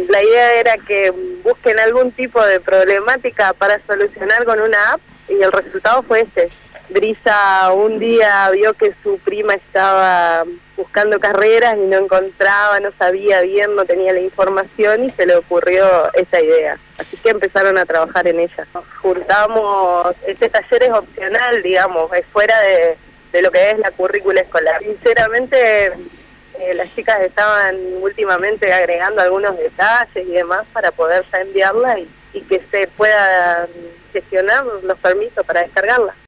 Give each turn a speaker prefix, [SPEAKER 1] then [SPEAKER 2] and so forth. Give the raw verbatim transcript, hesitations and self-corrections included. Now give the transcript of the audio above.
[SPEAKER 1] la idea era que busquen algún tipo de problemática para solucionar con una app y el resultado fue este. Brisa un día vio que su prima estaba buscando carreras y no encontraba, no sabía bien, no tenía la información y se le ocurrió esa idea. Así que empezaron a trabajar en ella. Nos juntamos, este taller es opcional, digamos, es fuera de, de lo que es la currícula escolar. Sinceramente, eh, las chicas estaban últimamente agregando algunos detalles y demás para poder ya enviarla y, y que se pueda gestionar los permisos para descargarla.